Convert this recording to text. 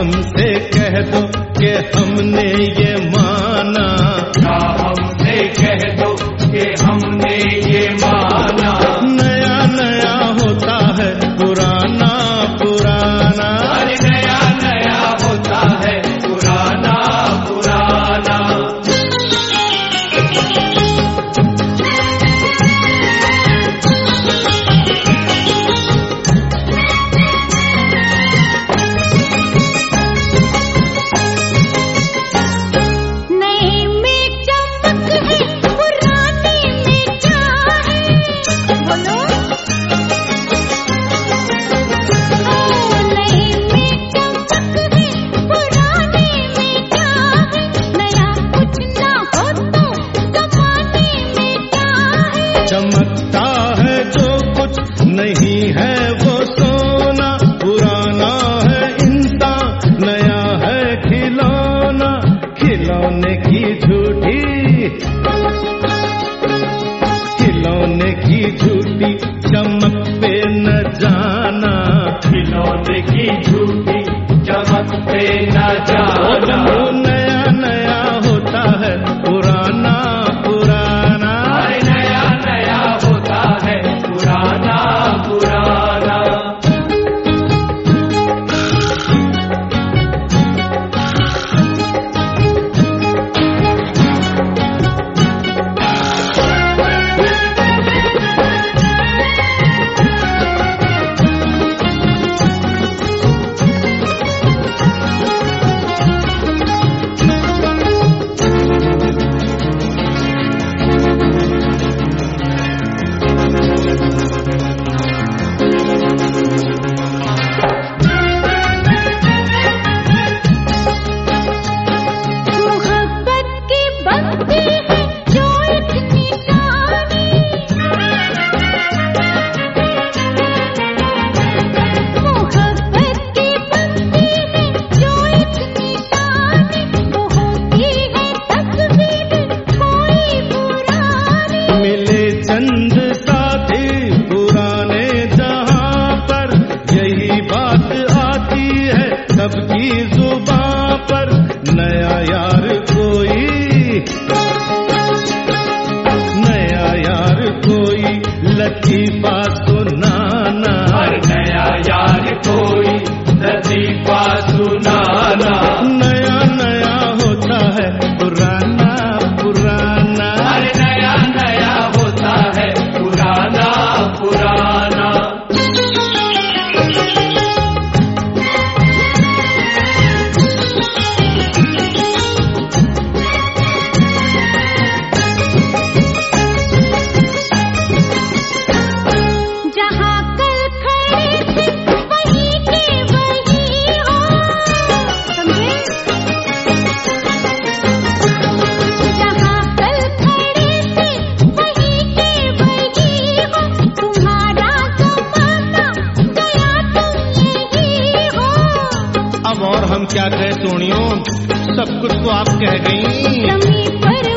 हमसे कह दो कि हमने ये माना, क्या हमसे कह दो कि हमने ये माना। नया नया होता है पुराना पुराना, अरे नया नया होता है पुराना पुराना। चमकता है जो कुछ नहीं है वो सोना, पुराना है इंसान नया है खिलौना, खिलौने की झूठी, खिलौने की झूठी चमक पे न जाना, खिलौने की झूठी चमक पे न जाना। नया नया होता है पुराना पुराना, नया नया होता है पुराना पुराना। चंद साथी पुराने जहां पर, यही बात आती है सबकी जुबां पर, नया यार कोई, नया यार कोई लतीफा सुनाना, नया यार कोई लतीफा सुनाना। नया नया होता है पुराना पुराना, नया नया होता है पुराना पुराना। जहाँ कल खड़े थे वहीं के वहीं हो, समझे? जहाँ कल खड़े थे वहीं के वहीं हो, तुम्हारा ज़माना गया तुम यही हो। अब और हम क्या कहे सोनियो, सब कुछ तो आप कह गई। जमीन पर